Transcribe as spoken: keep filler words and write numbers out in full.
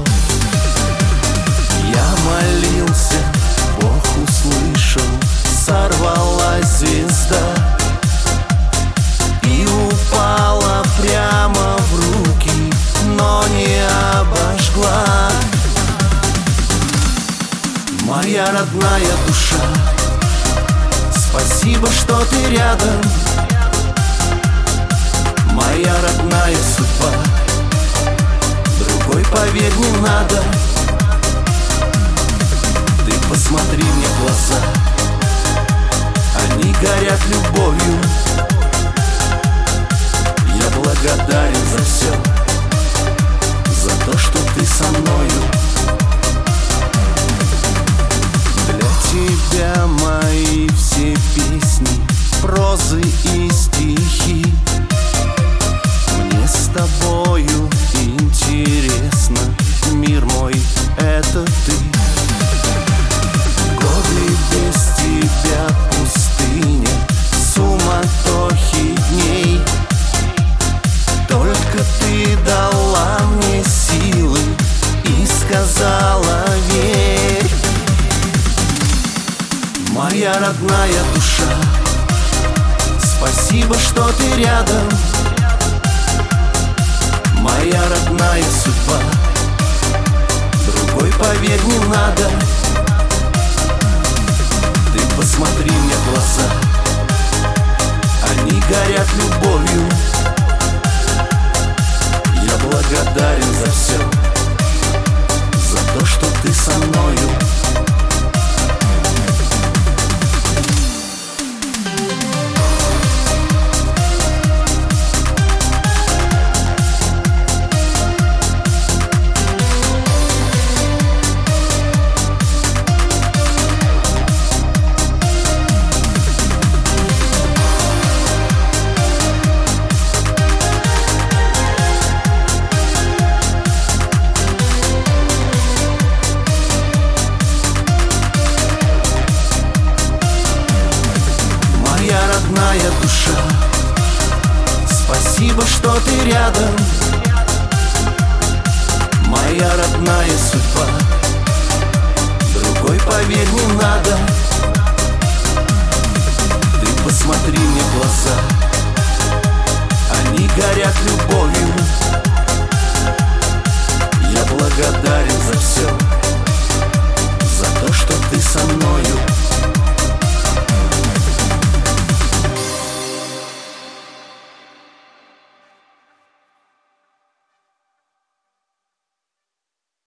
Я молился, Бог услышал, сорвалась звезда и упала прямо в руки, но не обожгла. Моя родная душа, спасибо, что ты рядом. Моя родная судьба, другой, поверь, не надо. Ты посмотри мне в глаза, они горят любовью. Я благодарен за все, за то, что ты со мною. Для тебя мои все песни, прозы и стихи. Мне с тобою интересно, мир мой — это ты. Годы без тебя пустыня, суматохи дней. Только ты дала мне силы и сказала: верь. Моя родная душа, спасибо, что ты рядом. Моя родная судьба, другой, поверь, не надо. Ты посмотри мне в глаза, они горят любовью. Я благодарен за все, за то, что ты со мною. Моя родная душа, спасибо, что ты рядом. Моя родная судьба, другой, поверь, не надо. Ты посмотри мне в глаза, они горят любовью. Я благодарен за все,